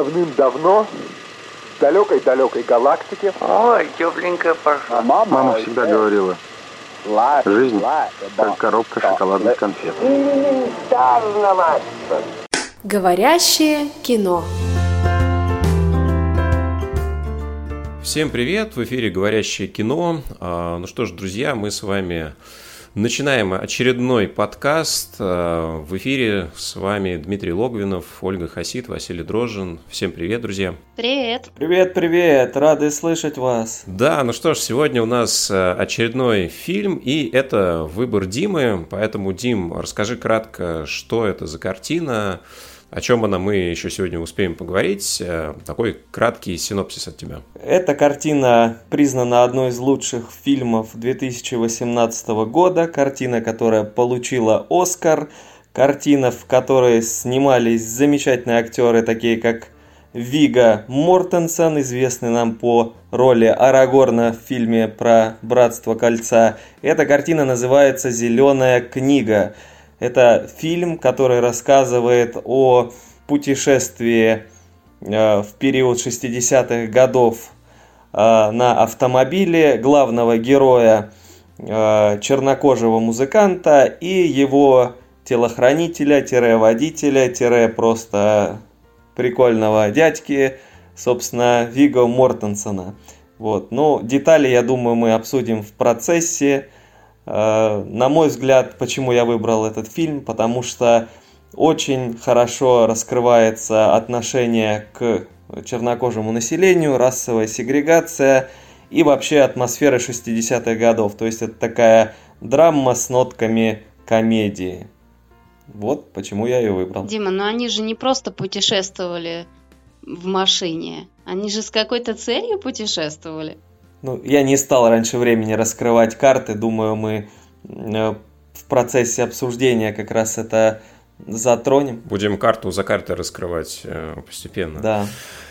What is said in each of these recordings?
Давным-давно в далекой-далекой галактике. Ой, тепленькая пошла. Мама всегда говорила, жизнь как коробка шоколадных конфет. Говорящее кино. Всем привет! В эфире «Говорящее кино». Ну что ж, друзья, мы с вами начинаем очередной подкаст. В эфире с вами Дмитрий Логвинов, Ольга Хасид, Василий Дрожжин. Всем привет, друзья! Привет! Привет! Рады слышать вас! Да, ну что ж, сегодня у нас очередной фильм, и это выбор Димы. Поэтому, Дим, расскажи кратко, что это за картина, о чем она, мы еще сегодня успеем поговорить. Такой краткий синопсис от тебя. Эта картина признана одной из лучших фильмов 2018 года. Картина, которая получила «Оскар». Картина, в которой снимались замечательные актеры, такие как Вигго Мортенсен, известный нам по роли Арагорна в фильме про «Братство кольца». Эта картина называется «Зеленая книга». Это фильм, который рассказывает о путешествии в период 60-х годов на автомобиле главного героя, чернокожего музыканта, и его телохранителя-водителя, просто прикольного дядьки, собственно, Вигго Мортенсена. Вот. Ну, детали, я думаю, мы обсудим в процессе. На мой взгляд, почему я выбрал этот фильм, потому что очень хорошо раскрывается отношение к чернокожему населению, расовая сегрегация и вообще атмосфера 60-х годов. То есть это такая драма с нотками комедии. Вот почему я ее выбрал. Дима, но они же не просто путешествовали в машине, они же с какой-то целью путешествовали. Ну, я не стал раньше времени раскрывать карты, думаю, мы в процессе обсуждения как раз это затронем. Будем карту за картой раскрывать постепенно. Да.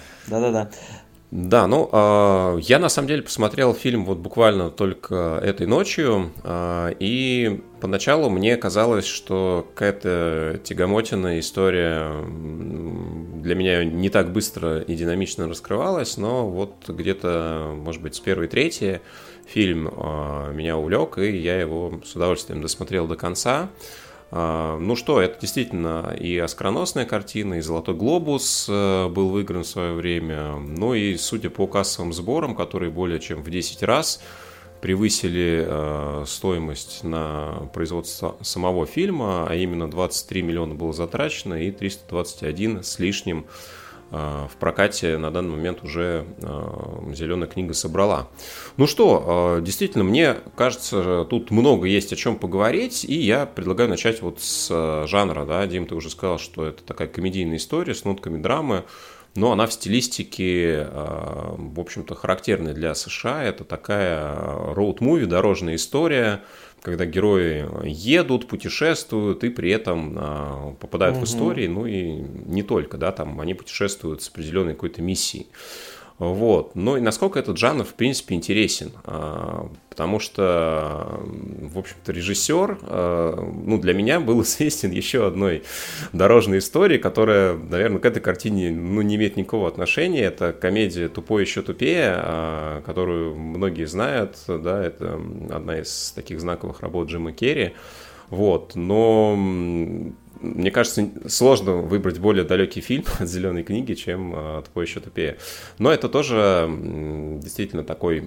Да, ну, я на самом деле посмотрел фильм вот буквально только этой ночью, и поначалу мне казалось, что какая-то тягомотина история для меня не так быстро и динамично раскрывалась, но вот где-то, может быть, с первой трети фильм меня увлек, и я его с удовольствием досмотрел до конца. Ну что, это действительно и оскароносная картина, и «Золотой глобус» был выигран в свое время, ну и, судя по кассовым сборам, которые более чем в 10 раз превысили стоимость на производство самого фильма, а именно 23 миллиона было затрачено и 321 с лишним в прокате на данный момент уже «Зеленая книга» собрала. Ну что, действительно, мне кажется, тут много есть о чем поговорить, и я предлагаю начать вот с жанра. Да? Дим, ты уже сказал, что это такая комедийная история с нотками драмы, но она в стилистике, в общем-то, характерная для США. Это такая роуд-муви, дорожная история, когда герои едут, путешествуют и при этом попадают в истории, ну и не только, да, там они путешествуют с определенной какой-то миссией. Вот. Ну и насколько этот жанр, в принципе, интересен, потому что, в общем-то, режиссер, ну, для меня был известен еще одной дорожной историей, которая, наверное, к этой картине, ну, не имеет никакого отношения. Это комедия «Тупой еще тупее», которую многие знают, да, это одна из таких знаковых работ Джима Керри. Вот, но мне кажется, сложно выбрать более далекий фильм от «Зеленой книги», чем «Тупой еще тупее». Но это тоже действительно такой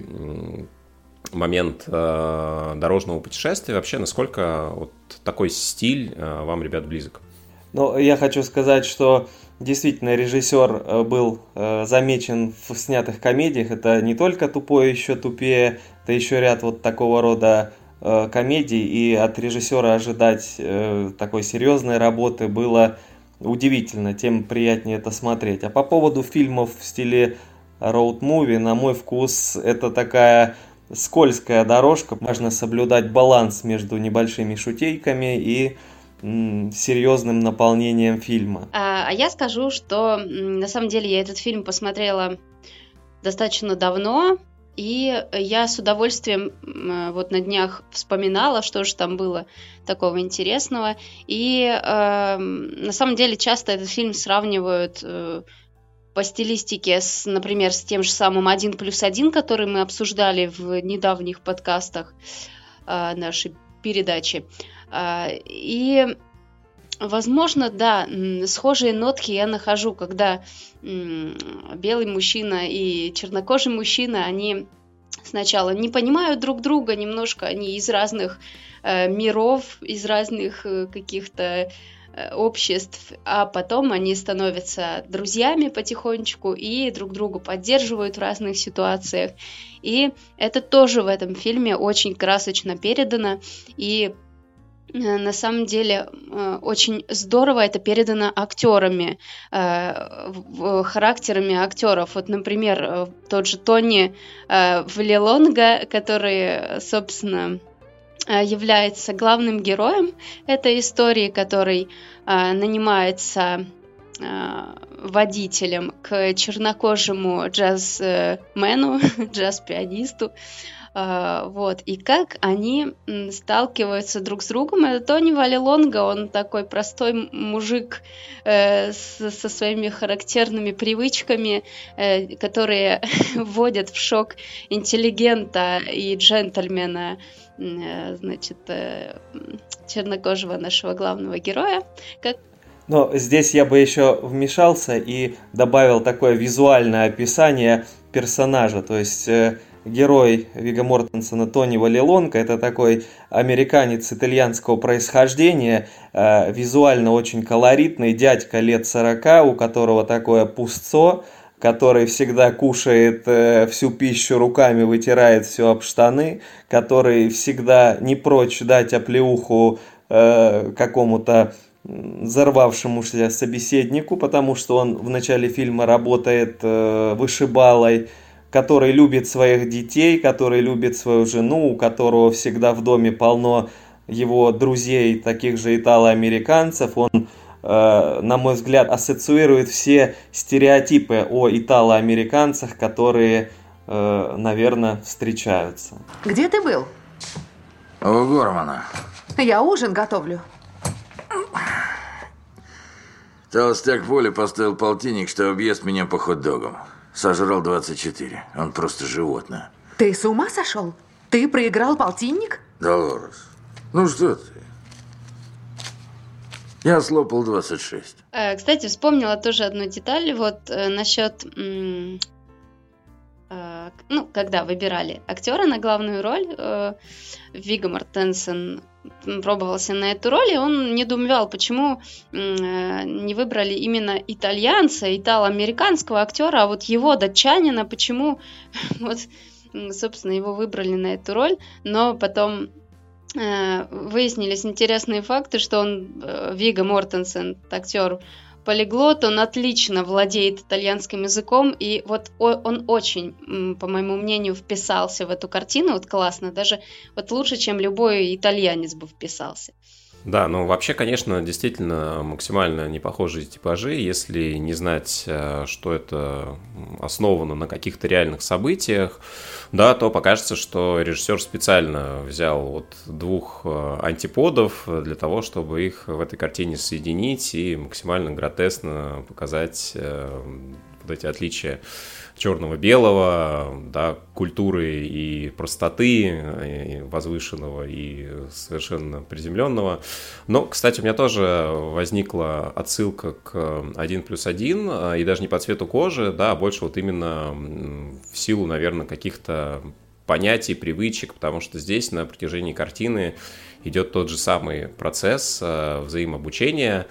момент дорожного путешествия. Вообще, насколько вот такой стиль вам, ребят, близок? Ну, я хочу сказать, что действительно режиссер был замечен в снятых комедиях. Это не только «Тупой еще тупее», это еще ряд вот такого рода комедий, и от режиссера ожидать такой серьезной работы было удивительно, тем приятнее это смотреть. А по поводу фильмов в стиле роуд-муви, на мой вкус, это такая скользкая дорожка, важно соблюдать баланс между небольшими шутейками и серьезным наполнением фильма. А я скажу, что на самом деле я этот фильм посмотрела достаточно давно, и я с удовольствием вот на днях вспоминала, что же там было такого интересного. И на самом деле часто этот фильм сравнивают по стилистике, например, с тем же самым 1+1, который мы обсуждали в недавних подкастах нашей передачи. И, возможно, да, схожие нотки я нахожу, когда белый мужчина и чернокожий мужчина, они сначала не понимают друг друга, немножко они из разных миров, из разных каких-то обществ, а потом они становятся друзьями потихонечку и друг друга поддерживают в разных ситуациях. И это тоже в этом фильме очень красочно передано, и на самом деле очень здорово это передано актерами, характерами актеров. Вот, например, тот же Тони Валилонга, который, собственно, является главным героем этой истории, который нанимается водителем к чернокожему джаз-мену, джаз-пианисту. Вот. И как они сталкиваются друг с другом. Это Тони Валилонга, он такой простой мужик со своими характерными привычками, которые вводят в шок интеллигента и джентльмена, значит, чернокожего нашего главного героя. Но здесь я бы еще вмешался и добавил такое визуальное описание персонажа, то есть герой Вигго Мортенсена Тони Валилонга — это такой американец итальянского происхождения, визуально очень колоритный дядька лет 40, у которого такое пустцо, который всегда кушает всю пищу руками, вытирает все об штаны, который всегда не прочь дать оплеуху какому-то взорвавшемуся собеседнику, потому что он в начале фильма работает вышибалой, который любит своих детей, который любит свою жену, у которого всегда в доме полно его друзей, таких же итало-американцев. Он, на мой взгляд, ассоциирует все стереотипы о итало-американцах, которые, наверное, встречаются. Где ты был? У Гормана. Я ужин готовлю. Толстяк Воля поставил полтинник, что объест меня по хот-догам. Сожрал 24. Он просто животное. Ты с ума сошел? Ты проиграл полтинник? Долорес, ну что ты? Я слопал 26. Кстати, вспомнила тоже одну деталь. Вот насчет... когда выбирали актера на главную роль, Вигго Мортенсен пробовался на эту роль, и он недоумевал, почему не выбрали именно итальянца, итало-американского актера, а вот его, датчанина, почему вот, собственно, его выбрали на эту роль, но потом выяснились интересные факты, что он, Вигго Мортенсен, актер, полиглот, он отлично владеет итальянским языком, и вот он очень, по моему мнению, вписался в эту картину, вот классно, даже вот лучше, чем любой итальянец бы вписался. Да, ну вообще, конечно, действительно максимально непохожие типажи. Если не знать, что это основано на каких-то реальных событиях, да, то покажется, что режиссер специально взял вот двух антиподов для того, чтобы их в этой картине соединить и максимально гротескно показать вот эти отличия черного-белого, да, культуры и простоты, и возвышенного и совершенно приземленного. Но, кстати, у меня тоже возникла отсылка к 1+1, и даже не по цвету кожи, да, а больше вот именно в силу, наверное, каких-то понятий, привычек, потому что здесь на протяжении картины идет тот же самый процесс взаимообучения.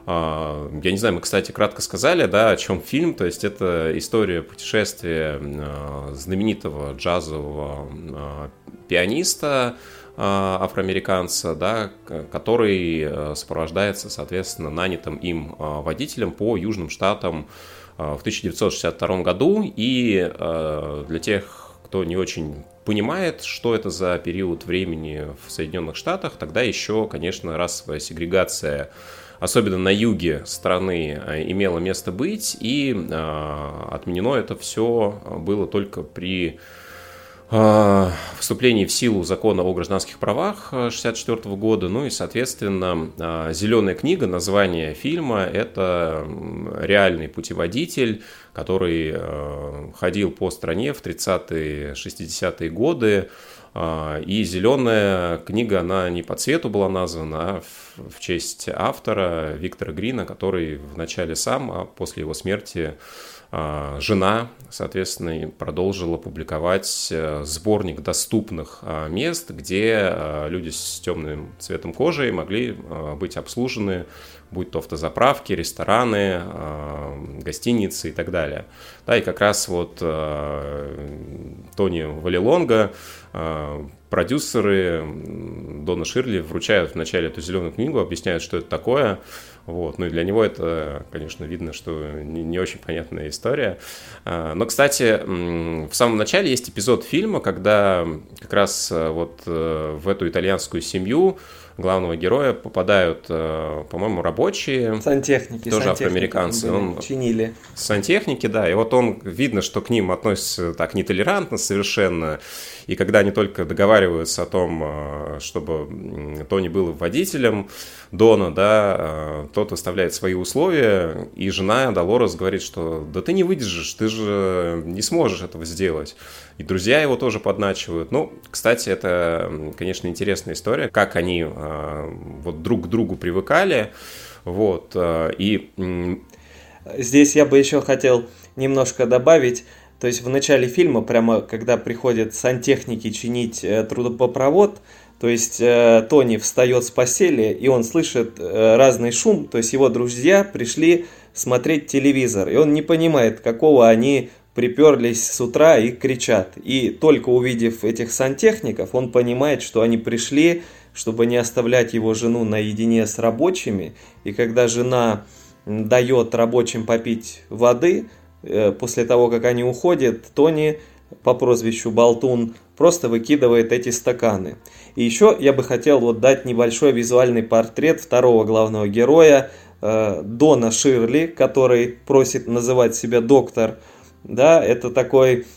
Я не знаю, мы, кстати, кратко сказали, да, о чем фильм. То есть это история путешествия знаменитого джазового пианиста, афроамериканца, да, который сопровождается, соответственно, нанятым им водителем по Южным Штатам в 1962 году. И для тех, кто не очень понимает, что это за период времени в Соединенных Штатах, тогда еще, конечно, расовая сегрегация, особенно на юге страны, имело место быть, и отменено это все было только при вступлении в силу закона о гражданских правах 1964 года. Ну и, соответственно, «Зеленая книга», название фильма, это реальный путеводитель, который ходил по стране в 30-е, 60-е годы. И «Зеленая книга», она не по цвету была названа, а в честь автора Виктора Грина, который вначале сам, а после его смерти жена, соответственно, продолжила публиковать сборник доступных мест, где люди с темным цветом кожи могли быть обслужены, будь то автозаправки, рестораны, гостиницы и так далее. Да, и как раз вот Тони Валлилонга, продюсеры Дона Ширли вручают вначале эту зеленую книгу, объясняют, что это такое. Вот. Ну и для него это, конечно, видно, что не очень понятная история. Но, кстати, в самом начале есть эпизод фильма, когда как раз вот в эту итальянскую семью главного героя попадают, по-моему, рабочие. Сантехники. Тоже афроамериканцы. Чинили. Сантехники, да. И вот он, видно, что к ним относится так нетолерантно совершенно. И когда они только договариваются о том, чтобы Тони был водителем Дона, да, тот выставляет свои условия, и жена Долорес говорит, что да ты не выдержишь, ты же не сможешь этого сделать. И друзья его тоже подначивают. Ну, кстати, это, конечно, интересная история, как они вот друг к другу привыкали. Вот, и... Здесь я бы еще хотел немножко добавить. То есть в начале фильма, прямо когда приходят сантехники чинить трубопровод, то есть Тони встает с постели, и он слышит разный шум, то есть его друзья пришли смотреть телевизор, и он не понимает, какого они приперлись с утра и кричат. И только увидев этих сантехников, он понимает, что они пришли, чтобы не оставлять его жену наедине с рабочими, и когда жена дает рабочим попить воды, после того, как они уходят, Тони по прозвищу Болтун просто выкидывает эти стаканы. И еще я бы хотел вот дать небольшой визуальный портрет второго главного героя, Дона Ширли, который просит называть себя доктор. Да, это такой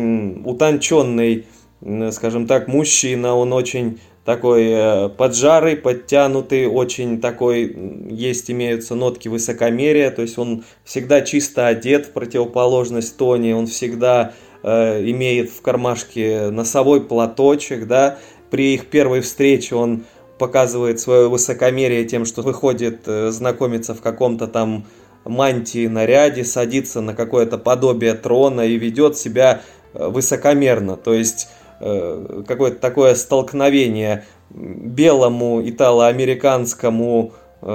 утонченный, скажем так, мужчина, он очень такой поджарый, подтянутый, очень такой, имеются нотки высокомерия, то есть он всегда чисто одет, в противоположность Тони, он всегда имеет в кармашке носовой платочек, да, при их первой встрече он показывает свое высокомерие тем, что выходит знакомиться в каком-то там мантии, наряде, садится на какое-то подобие трона и ведет себя высокомерно, то есть какое-то такое столкновение белому итало-американскому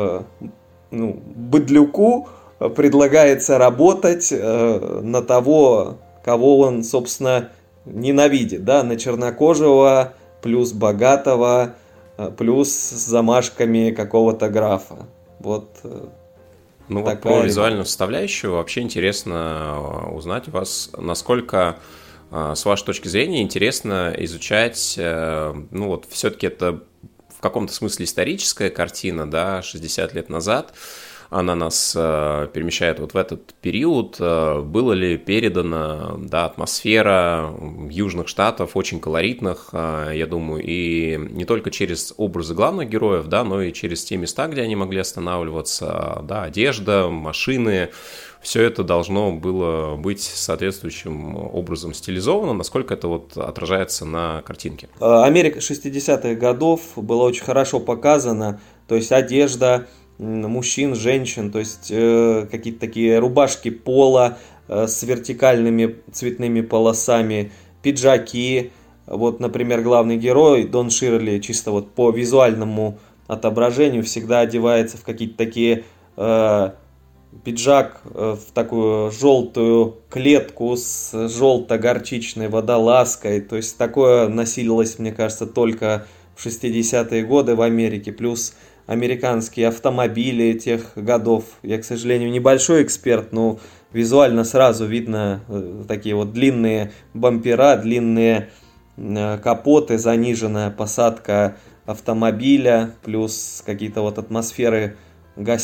быдлюку предлагается работать на того, кого он, собственно, ненавидит, да, на чернокожего, плюс богатого, плюс с замашками какого-то графа. Вот. Ну вот по визуальную составляющую вообще интересно узнать у вас, насколько, с вашей точки зрения, интересно изучать, ну вот все-таки это в каком-то смысле историческая картина, да, 60 лет назад, она нас перемещает вот в этот период. Было ли передана, да, атмосфера южных штатов, очень колоритных, я думаю, и не только через образы главных героев, да, но и через те места, где они могли останавливаться, да, одежда, машины. Все это должно было быть соответствующим образом стилизовано. Насколько это вот отражается на картинке? Америка 60-х годов была очень хорошо показана, то есть одежда мужчин, женщин, то есть какие-то такие рубашки поло с вертикальными цветными полосами, пиджаки. Вот, например, главный герой Дон Ширли чисто вот по визуальному отображению всегда одевается в какие-то такие пиджак в такую желтую клетку с желто-горчичной водолазкой. То есть такое носилось, мне кажется, только в 60-е годы в Америке. Плюс американские автомобили тех годов. Я, к сожалению, небольшой эксперт, но визуально сразу видно такие вот длинные бампера, длинные капоты, заниженная посадка автомобиля, плюс какие-то вот атмосферы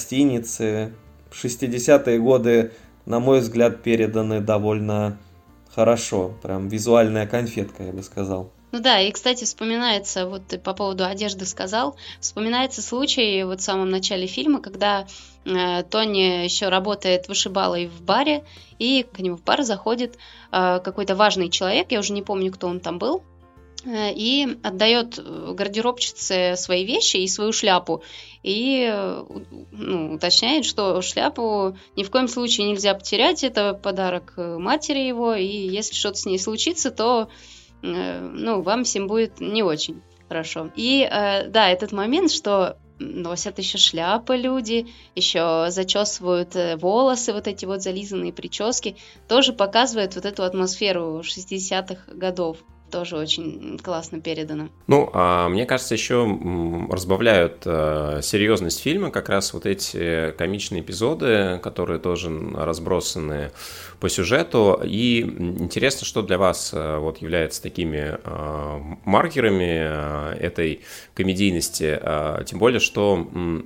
гостиницы. 60-е годы, на мой взгляд, переданы довольно хорошо. Прям визуальная конфетка, я бы сказал. Ну да, и, кстати, вспоминается, вот ты по поводу одежды сказал, вспоминается случай вот в самом начале фильма, когда Тони еще работает вышибалой в баре, и к нему в бар заходит какой-то важный человек, я уже не помню, кто он там был, и отдает гардеробщице свои вещи и свою шляпу. И уточняет, что шляпу ни в коем случае нельзя потерять, это подарок матери его, и если что-то с ней случится, то вам всем будет не очень хорошо. И да, этот момент, что носят еще шляпы люди, еще зачесывают волосы, вот эти вот зализанные прически, тоже показывает вот эту атмосферу 60-х годов. Тоже очень классно передано. Мне кажется, еще разбавляют серьезность фильма как раз вот эти комичные эпизоды, которые тоже разбросаны по сюжету. И интересно, что для вас вот является такими маркерами этой комедийности. Тем более, что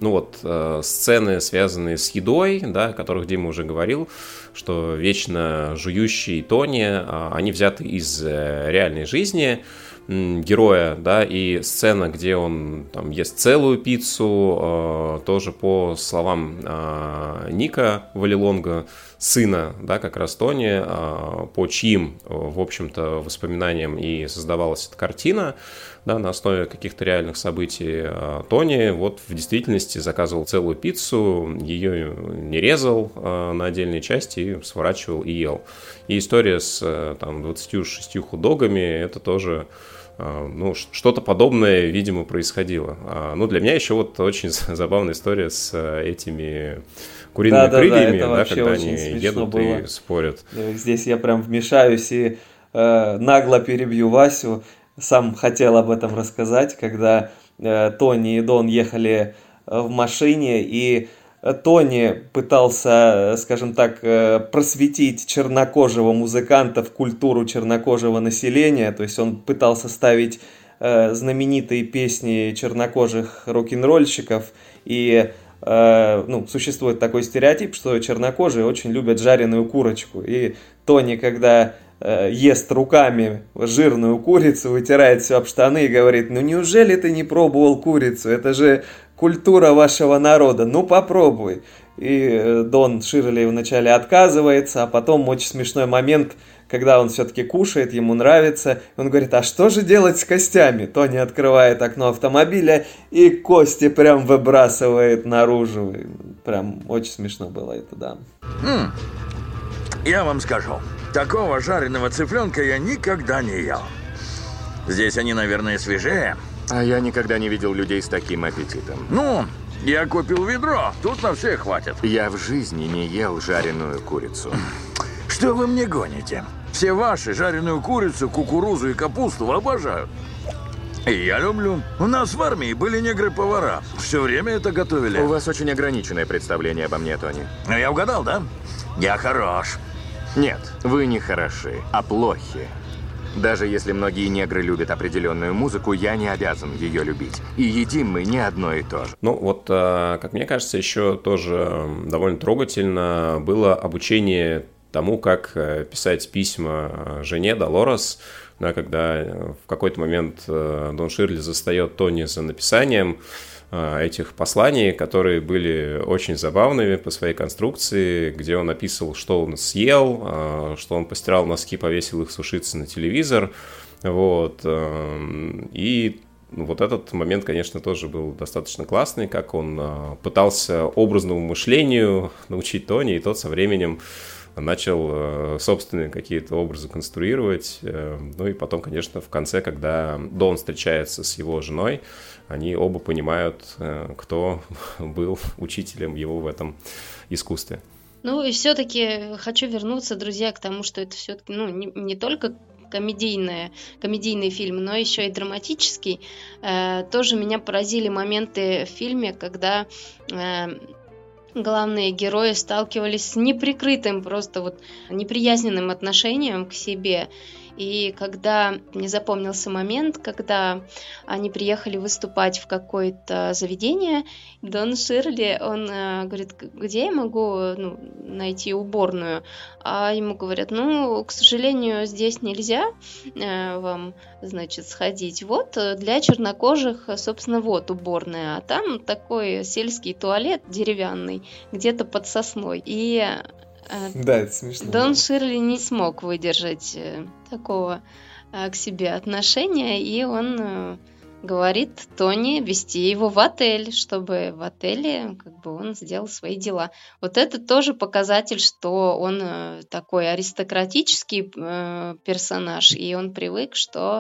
сцены, связанные с едой, да, о которых Дима уже говорил, что вечно жующий Тони, они взяты из реальной жизни героя, да, и сцена, где он там ест целую пиццу, тоже по словам Ника Валилонга, сына, да, как раз Тони, по чьим, в общем-то, воспоминаниям и создавалась эта картина, да, на основе каких-то реальных событий. Тони вот в действительности заказывал целую пиццу, ее не резал на отдельные части и сворачивал и ел. И история с 26 хот-догами, это тоже что-то подобное, видимо, происходило. Для меня еще вот очень забавная история с этими куриными крыльями, да, когда они едут было. И спорят. Здесь я прям вмешаюсь и нагло перебью Васю. Сам хотел об этом рассказать, когда Тони и Дон ехали в машине, и Тони пытался, скажем так, просветить чернокожего музыканта в культуру чернокожего населения, то есть он пытался ставить знаменитые песни чернокожих рок-н-ролльщиков, и существует такой стереотип, что чернокожие очень любят жареную курочку, и Тони, когда ест руками жирную курицу, вытирает все об штаны и говорит: неужели ты не пробовал курицу, это же культура вашего народа, попробуй. И Дон Ширли вначале отказывается, а потом очень смешной момент, когда он все-таки кушает, ему нравится, он говорит: а что же делать с костями? Тони открывает окно автомобиля и кости прям выбрасывает наружу. Прям очень смешно было это, да. Я вам скажу, такого жареного цыпленка я никогда не ел. Здесь они, наверное, свежее. А я никогда не видел людей с таким аппетитом. Я купил ведро, тут на всех хватит. Я в жизни не ел жареную курицу. Что вы мне гоните? Все ваши жареную курицу, кукурузу и капусту обожают. И я люблю. У нас в армии были негры-повара. Все время это готовили. У вас очень ограниченное представление обо мне, Тони. Я угадал, да? Я хорош. Нет, вы не хороши, а плохи. Даже если многие негры любят определенную музыку, я не обязан ее любить. И едим мы не одно и то же. Как мне кажется, еще тоже довольно трогательно было обучение тому, как писать письма жене Долорес, да, когда в какой-то момент Дон Ширли застает Тони за написанием этих посланий, которые были очень забавными по своей конструкции, где он описывал, что он съел, что он постирал носки, повесил их сушиться на телевизор. И вот этот момент, конечно, тоже был достаточно классный, как он пытался образному мышлению научить Тони, и тот со временем начал собственные какие-то образы конструировать. И потом, конечно, в конце, когда Дон встречается с его женой, они оба понимают, кто был учителем его в этом искусстве. И все-таки хочу вернуться, друзья, к тому, что это все-таки не только комедийный фильм, но еще и драматический. Тоже меня поразили моменты в фильме, когда главные герои сталкивались с неприкрытым, просто вот неприязненным отношением к себе. И когда мне запомнился момент, когда они приехали выступать в какое-то заведение, Дон Ширли, он говорит, где я могу найти уборную? А ему говорят, к сожалению, здесь нельзя вам, значит, сходить. Вот для чернокожих, собственно, вот уборная. А там такой сельский туалет деревянный, где-то под сосной. И да, это смешно. Дон Ширли не смог выдержать такого к себе отношения, и он говорит Тони везти его в отель, чтобы в отеле он сделал свои дела. Вот это тоже показатель, что он такой аристократический персонаж, и он привык, что...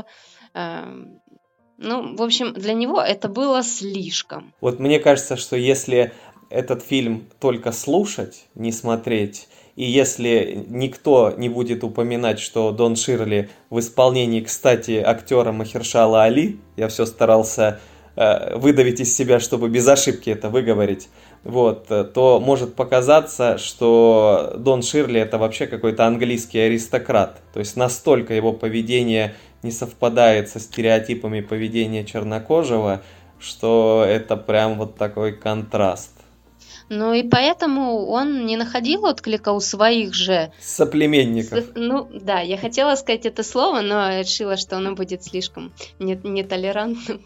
в общем, для него это было слишком. Вот мне кажется, что если этот фильм только слушать, не смотреть, и если никто не будет упоминать, что Дон Ширли в исполнении, кстати, актера Махершала Али, я все старался выдавить из себя, чтобы без ошибки это выговорить, то может показаться, что Дон Ширли это вообще какой-то английский аристократ. То есть настолько его поведение не совпадает со стереотипами поведения чернокожего, что это прям вот такой контраст. И поэтому он не находил отклика у своих же... соплеменников. Да, я хотела сказать это слово, но решила, что оно будет слишком нетолерантным.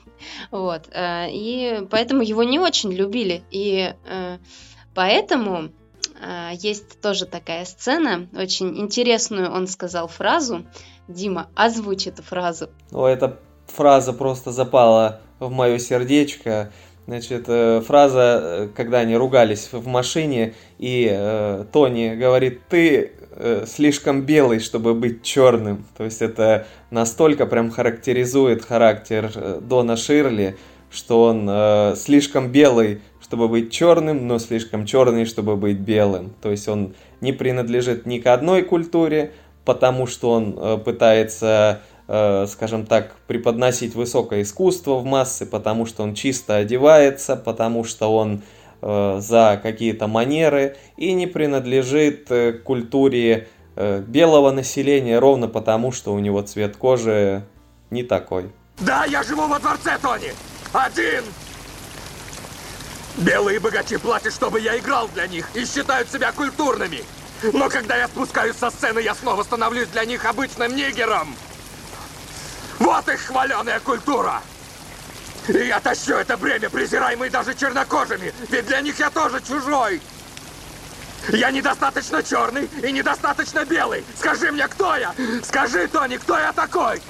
И поэтому его не очень любили. И поэтому есть тоже такая сцена, очень интересную, он сказал фразу. Дима, озвучь эту фразу. Эта фраза просто запала в мое сердечко. Значит, фраза, когда они ругались в машине, и Тони говорит, ты слишком белый, чтобы быть черным. То есть это настолько прям характеризует характер Дона Ширли, что он слишком белый, чтобы быть черным, но слишком черный, чтобы быть белым. То есть он не принадлежит ни к одной культуре, потому что он пытается... скажем так, преподносить высокое искусство в массы, потому что он чисто одевается, потому что он за какие-то манеры и не принадлежит к культуре белого населения ровно потому, что у него цвет кожи не такой. Да, я живу во дворце, Тони! Один! Белые богачи платят, чтобы я играл для них и считают себя культурными. Но когда я спускаюсь со сцены, я снова становлюсь для них обычным нигером. Вот их хваленая культура! И я тащу это бремя, презираемый даже чернокожими, ведь для них я тоже чужой! Я недостаточно черный и недостаточно белый! Скажи мне, кто я? Скажи, Тони, кто я такой?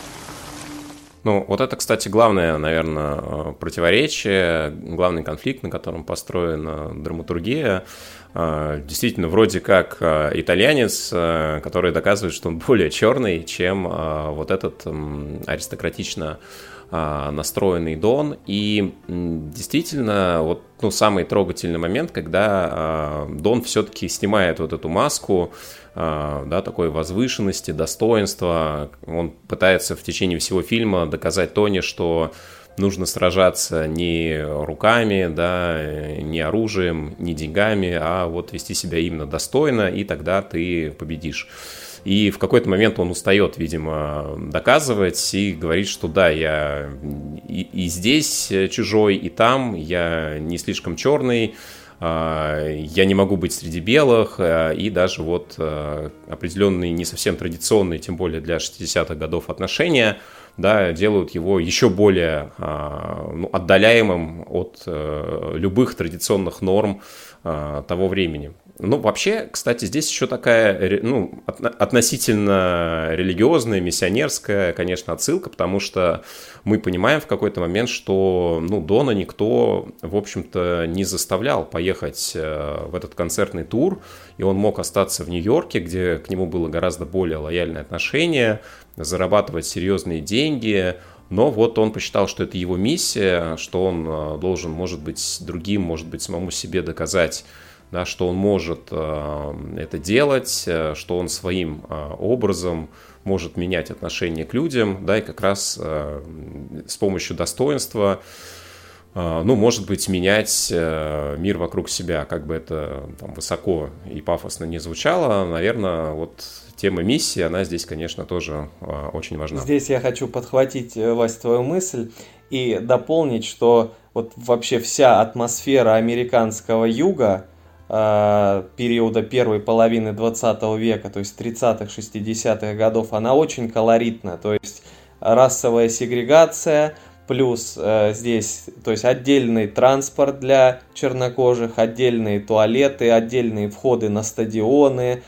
Вот это, кстати, главное, наверное, противоречие, главный конфликт, на котором построена драматургия. Действительно, вроде как итальянец, который доказывает, что он более черный, чем вот этот аристократично настроенный Дон. И действительно, самый трогательный момент, когда Дон все-таки снимает вот эту маску, такой возвышенности, достоинства. Он пытается в течение всего фильма доказать Тони, что нужно сражаться не руками, не оружием, не деньгами, а вести себя именно достойно, и тогда ты победишь. И в какой-то момент он устает, видимо, доказывать и говорит, что да, я и здесь чужой, и там, я не слишком черный, я не могу быть среди белых, и даже определенные не совсем традиционные, тем более для 60-х годов отношения, делают его еще более отдаляемым от любых традиционных норм того времени. Вообще, кстати, здесь еще такая, относительно религиозная, миссионерская, конечно, отсылка, потому что мы понимаем в какой-то момент, что, Дона никто, в общем-то, не заставлял поехать в этот концертный тур, и он мог остаться в Нью-Йорке, где к нему было гораздо более лояльное отношение, зарабатывать серьезные деньги. Но он посчитал, что это его миссия, что он должен, может быть, другим, может быть, самому себе доказать, что он может это делать, что он своим образом может менять отношение к людям, и как раз с помощью достоинства ну, может быть, менять мир вокруг себя, как бы это там высоко и пафосно не звучало, наверное, вот тема миссии, она здесь, конечно, тоже очень важна. Здесь я хочу подхватить, Вась, твою мысль и дополнить, что вот вообще вся атмосфера американского юга периода первой половины 20 века, то есть 30-х, 60-х годов, она очень колоритна, то есть расовая сегрегация, плюс здесь, то есть отдельный транспорт для чернокожих, отдельные туалеты, отдельные входы на стадионы,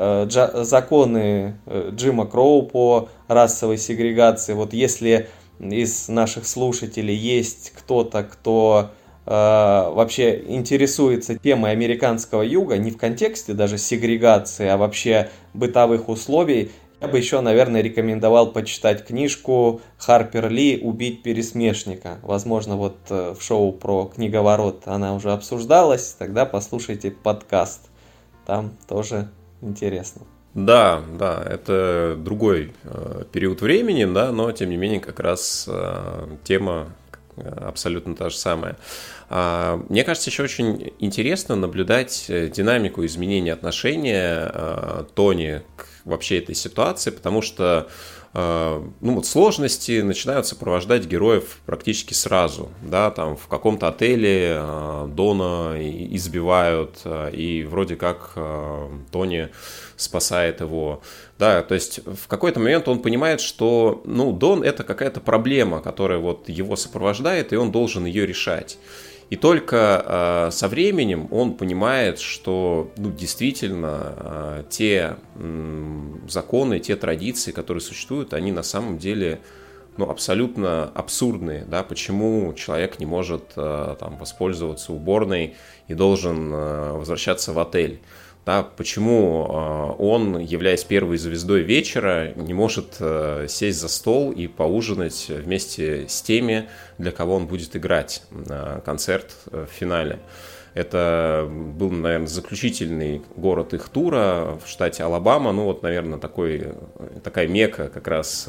законы Джима Кроу по расовой сегрегации. Вот если из наших слушателей есть кто-то, кто вообще интересуется темой американского юга, не в контексте даже сегрегации, а вообще бытовых условий, я бы еще, наверное, рекомендовал почитать книжку Харпер Ли «Убить пересмешника». Возможно, вот в шоу про книговорот она уже обсуждалась, тогда послушайте подкаст. Там тоже интересно. Да, это другой период времени, да, но тем не менее как раз тема абсолютно та же самая. Мне кажется, еще очень интересно наблюдать динамику изменения отношения Тони к вообще этой ситуации, потому что сложности начинают сопровождать героев практически сразу. Да, там в каком-то отеле Дона избивают, и вроде как Тони спасает его. Да, то есть в какой-то момент он понимает, что Дон — это какая-то проблема, которая вот его сопровождает, и он должен ее решать. И только со временем он понимает, что действительно те законы, те традиции, которые существуют, они на самом деле абсолютно абсурдные. Да? Почему человек не может там воспользоваться уборной и должен возвращаться в отель? Да, почему он, являясь первой звездой вечера, не может сесть за стол и поужинать вместе с теми, для кого он будет играть концерт в финале? Это был, наверное, заключительный город их тура в штате Алабама. Наверное, такая мекка как раз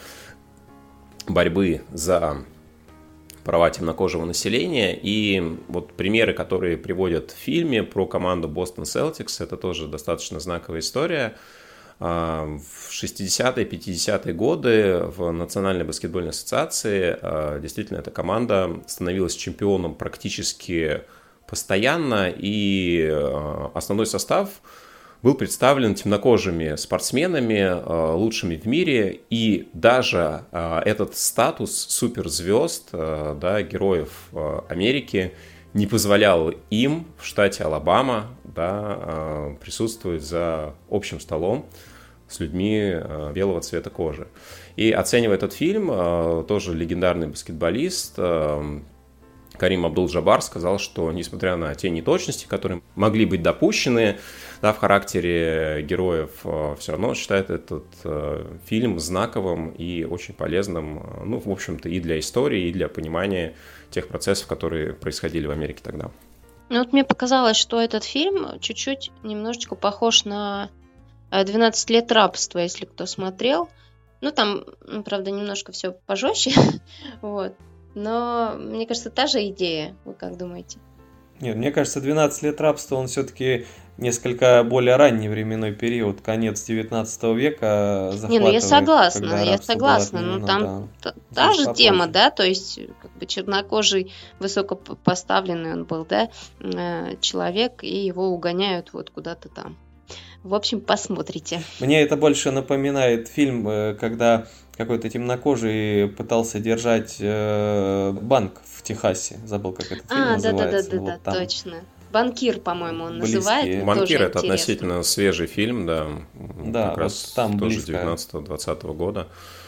борьбы за права темнокожего населения. И вот примеры, которые приводят в фильме про команду Бостон Селтикс, это тоже достаточно знаковая история. В 60-е, 50-е годы в Национальной баскетбольной ассоциации действительно эта команда становилась чемпионом практически постоянно, и основной состав был представлен темнокожими спортсменами, лучшими в мире, и даже этот статус суперзвезд, героев Америки, не позволял им в штате Алабама присутствовать за общим столом с людьми белого цвета кожи. И оценивая этот фильм, тоже легендарный баскетболист Карим Абдул-Джаббар сказал, что несмотря на те неточности, которые могли быть допущены в характере героев, все равно считает этот фильм знаковым и очень полезным, в общем-то, и для истории, и для понимания тех процессов, которые происходили в Америке тогда. Мне показалось, что этот фильм чуть-чуть немножечко похож на «12 лет рабства», если кто смотрел. Там, правда, немножко все пожестче, вот. Но, мне кажется, та же идея. Вы как думаете? Нет, мне кажется, 12 лет рабства, он все-таки несколько более ранний временной период, конец 19 века захватывает. Я согласна, но там та же тема, да, то есть как бы чернокожий, высокопоставленный он был, да, человек, и его угоняют вот куда-то там. В общем, посмотрите. Мне это больше напоминает фильм, когда какой-то темнокожий пытался держать банк в Техасе. Забыл, как этот фильм называется. Да, точно. «Банкир», по-моему, он близкие. Называется. «Банкир» — это относительно свежий фильм, да. Да, как раз там тоже близко. 19-20 года.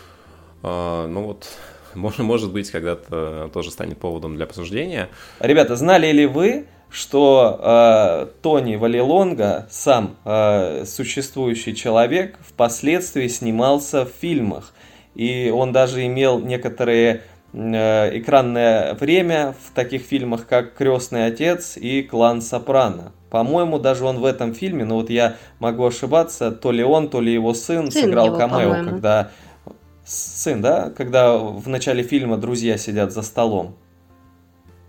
Может быть, когда-то тоже станет поводом для обсуждения. Ребята, знали ли вы, что Тони Валлилонга, сам существующий человек, впоследствии снимался в фильмах? И он даже имел некоторые экранное время в таких фильмах, как «Крестный отец» и «Клан Сопрано». По-моему, даже он в этом фильме, я могу ошибаться, то ли он, то ли его сын сыграл его, камео, по-моему. когда сын, да, когда в начале фильма друзья сидят за столом.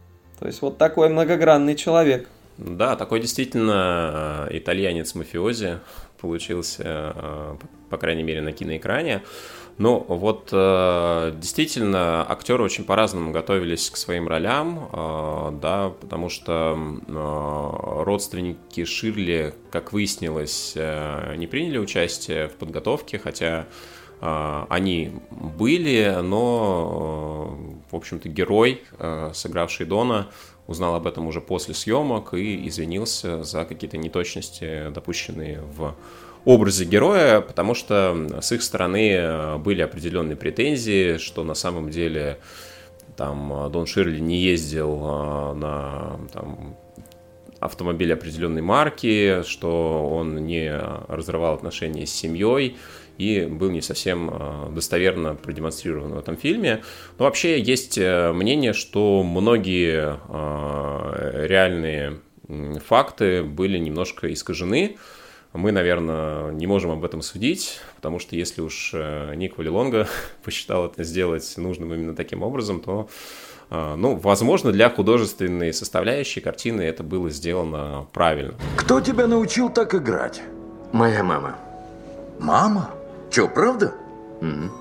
То есть вот такой многогранный человек. Да, такой действительно итальянец-мафиози получился, по крайней мере, на киноэкране. Ну, вот действительно, актеры очень по-разному готовились к своим ролям, да, потому что родственники Ширли, как выяснилось, не приняли участие в подготовке, хотя они были, но, в общем-то, герой, сыгравший Дона, узнал об этом уже после съемок и извинился за какие-то неточности, допущенные в образе героя, потому что с их стороны были определенные претензии, что на самом деле там Дон Ширли не ездил на автомобиле определенной марки, что он не разрывал отношения с семьей и был не совсем достоверно продемонстрирован в этом фильме. Но вообще есть мнение, что многие реальные факты были немножко искажены. Мы, наверное, не можем об этом судить, потому что если уж Ник Валлилонга посчитал это сделать нужным именно таким образом, то, ну, возможно, для художественной составляющей картины это было сделано правильно. Кто тебя научил так играть? Моя мама. Мама? Че, правда? Угу.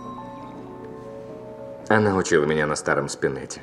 Она учила меня на старом спинете.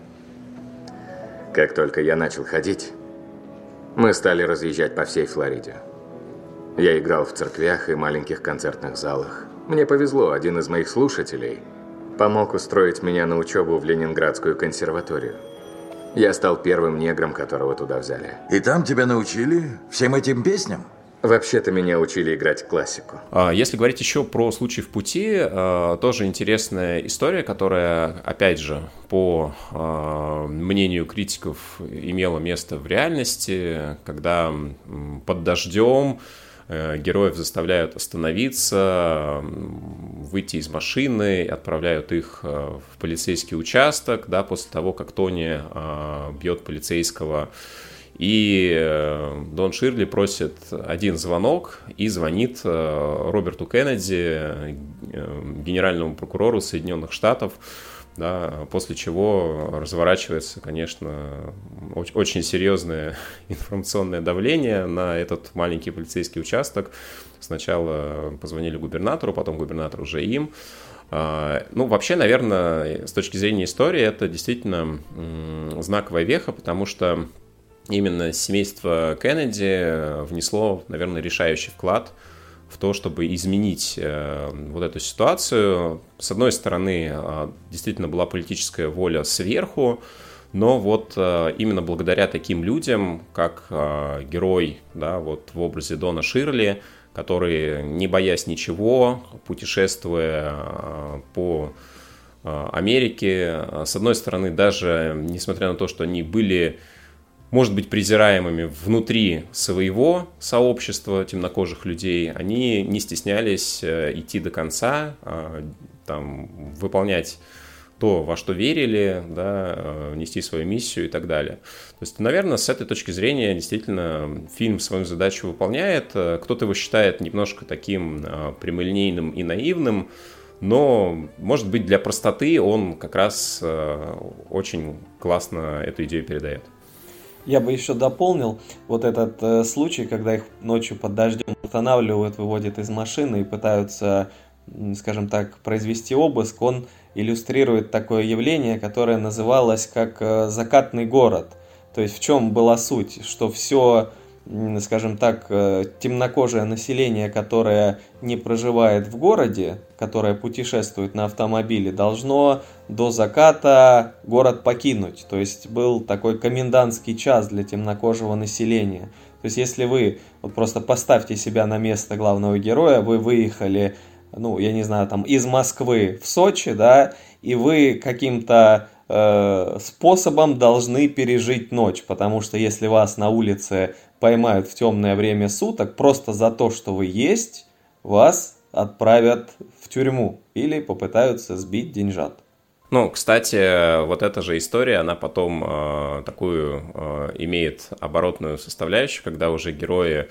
Как только я начал ходить, мы стали разъезжать по всей Флориде. Я играл в церквях и маленьких концертных залах. Мне повезло, один из моих слушателей помог устроить меня на учебу в Ленинградскую консерваторию. Я стал первым негром, которого туда взяли. И там тебя научили всем этим песням? Вообще-то меня учили играть классику. Если говорить еще про «Случай в пути», тоже интересная история, которая, опять же, по мнению критиков, имела место в реальности, когда под дождем героев заставляют остановиться, выйти из машины, отправляют их в полицейский участок, да, после того, как Тони бьет полицейского. И Дон Ширли просит один звонок и звонит Роберту Кеннеди, генеральному прокурору Соединенных Штатов, да, после чего разворачивается, конечно, очень серьезное информационное давление на этот маленький полицейский участок. Сначала позвонили губернатору, потом губернатор уже им. Ну, вообще, наверное, с точки зрения истории, это действительно знаковая веха, потому что именно семейство Кеннеди внесло, наверное, решающий вклад в то, чтобы изменить вот эту ситуацию. С одной стороны, действительно была политическая воля сверху, но вот именно благодаря таким людям, как герой, да, вот в образе Дона Ширли, который, не боясь ничего, путешествуя по Америке, с одной стороны, даже несмотря на то, что они были, может быть, презираемыми внутри своего сообщества темнокожих людей, они не стеснялись идти до конца, там, выполнять то, во что верили, да, нести свою миссию и так далее. То есть, наверное, с этой точки зрения действительно фильм свою задачу выполняет. Кто-то его считает немножко таким прямолинейным и наивным, но, может быть, для простоты он как раз очень классно эту идею передает. Я бы еще дополнил вот этот случай, когда их ночью под дождем останавливают, выводят из машины и пытаются, скажем так, произвести обыск. Он иллюстрирует такое явление, которое называлось как «закатный город». То есть в чем была суть? Что все, скажем так, темнокожее население, которое не проживает в городе, которое путешествует на автомобиле, должно до заката город покинуть. То есть был такой комендантский час для темнокожего населения. То есть если вы, вот просто поставьте себя на место главного героя, вы выехали, ну, я не знаю, там, из Москвы в Сочи, да, и вы каким-то способом должны пережить ночь, потому что если вас на улице поймают в темное время суток, просто за то, что вы есть, вас отправят в тюрьму или попытаются сбить деньжат. Ну, кстати, вот эта же история, она потом такую имеет оборотную составляющую, когда уже герои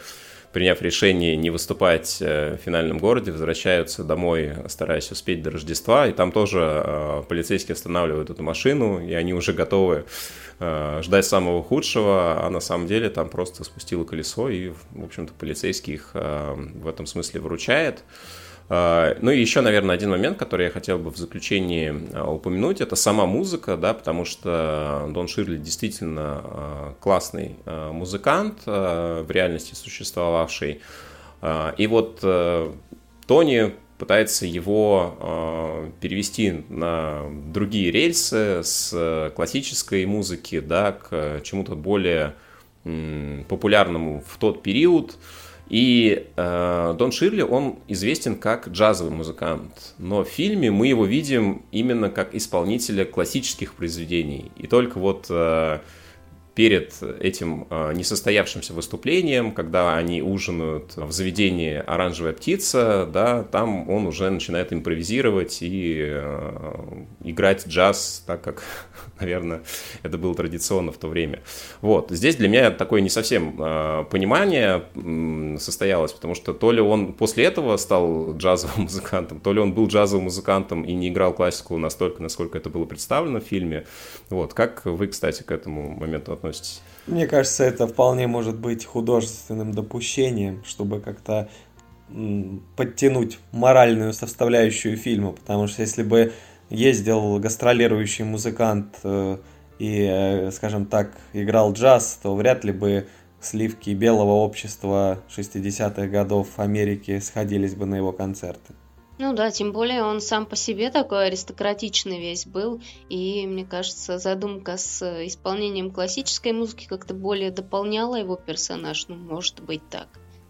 приняв решение не выступать в финальном городе, возвращаются домой, стараясь успеть до Рождества, и там тоже полицейские останавливают эту машину, и они уже готовы ждать самого худшего, а на самом деле там просто спустило колесо, и, в общем-то, полицейский их в этом смысле выручает. Ну и еще, наверное, один момент, который я хотел бы в заключении упомянуть, это сама музыка, да, потому что Дон Ширли действительно классный музыкант, в реальности существовавший. И вот Тони пытается его перевести на другие рельсы с классической музыки, да, к чему-то более популярному в тот период. И Дон Ширли, он известен как джазовый музыкант, но в фильме мы его видим именно как исполнителя классических произведений. И только вот перед этим несостоявшимся выступлением, когда они ужинают в заведении «Оранжевая птица», да, там он уже начинает импровизировать и играть джаз, так как, наверное, это было традиционно в то время. Вот. Здесь для меня такое не совсем понимание состоялось, потому что то ли он после этого стал джазовым музыкантом, то ли он был джазовым музыкантом и не играл классику настолько, насколько это было представлено в фильме. Вот. Как вы, кстати, к этому моменту относитесь? Мне кажется, это вполне может быть художественным допущением, чтобы как-то подтянуть моральную составляющую фильма, потому что если бы ездил гастролирующий музыкант и, скажем так, играл джаз, то вряд ли бы сливки белого общества 60-х годов Америки сходились бы на его концерты. Ну да, тем более он сам по себе такой аристократичный весь был, и, мне кажется, задумка с исполнением классической музыки как-то более дополняла его персонаж, ну, может быть так.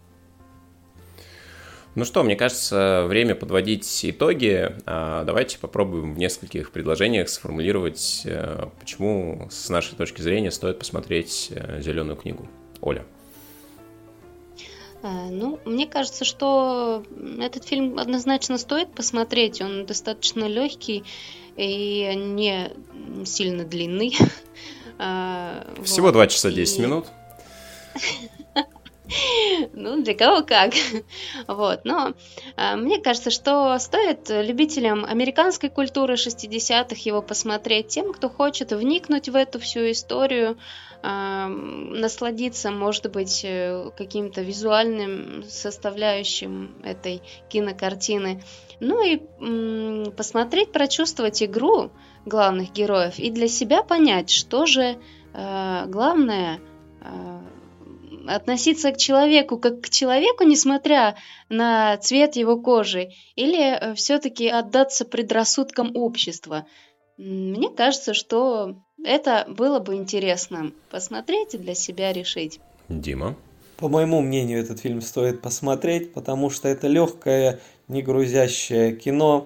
Ну что, мне кажется, время подводить итоги. Давайте попробуем в нескольких предложениях сформулировать, почему с нашей точки зрения стоит посмотреть «Зеленую книгу». Оля. Ну, мне кажется, что этот фильм однозначно стоит посмотреть. Он достаточно легкий и не сильно длинный. Всего вот. 2 часа 10 минут. Ну, для кого как. Вот. Но мне кажется, что стоит любителям американской культуры 60-х его посмотреть, тем, кто хочет вникнуть в эту всю историю, насладиться, может быть, каким-то визуальным составляющим этой кинокартины. Ну и посмотреть, прочувствовать игру главных героев и для себя понять, что же главное относиться к человеку как к человеку, несмотря на цвет его кожи, или все-таки отдаться предрассудкам общества. Мне кажется, что это было бы интересно посмотреть и для себя решить. Дима? По моему мнению, этот фильм стоит посмотреть, потому что это легкое, не грузящее кино,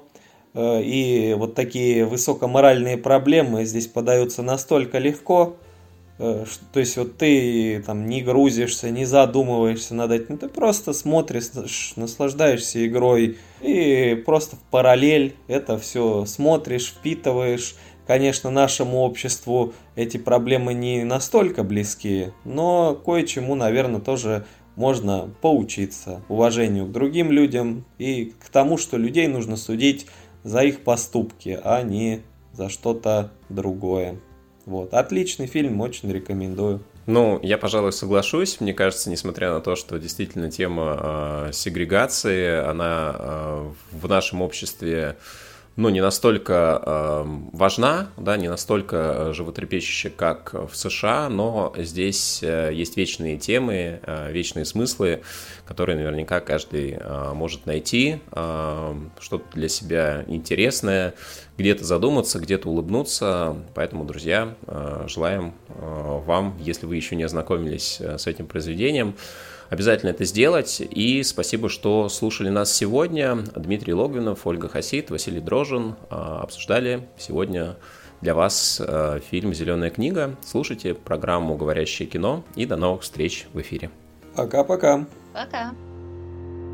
и вот такие высокоморальные проблемы здесь подаются настолько легко, то есть вот ты там не грузишься, не задумываешься над этим, ты просто смотришь, наслаждаешься игрой и просто в параллель это все смотришь, впитываешь. Конечно, нашему обществу эти проблемы не настолько близки, но кое-чему, наверное, тоже можно поучиться. Уважению к другим людям и к тому, что людей нужно судить за их поступки, а не за что-то другое. Вот. Отличный фильм, очень рекомендую. Ну, я, пожалуй, соглашусь. Мне кажется, несмотря на то, что действительно тема сегрегации, она в нашем обществе, ну, не настолько важна, да, не настолько животрепещущая, как в США, но здесь есть вечные темы, вечные смыслы, которые наверняка каждый может найти, что-то для себя интересное, где-то задуматься, где-то улыбнуться. Поэтому, друзья, желаем вам, если вы еще не ознакомились с этим произведением, обязательно это сделать. И спасибо, что слушали нас сегодня. Дмитрий Логвинов, Ольга Хасид, Василий Дрожжин обсуждали сегодня для вас фильм «Зеленая книга». Слушайте программу «Говорящее кино» и до новых встреч в эфире. Пока-пока. Пока.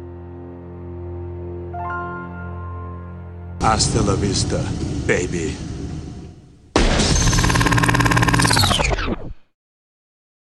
Hasta la vista, baby.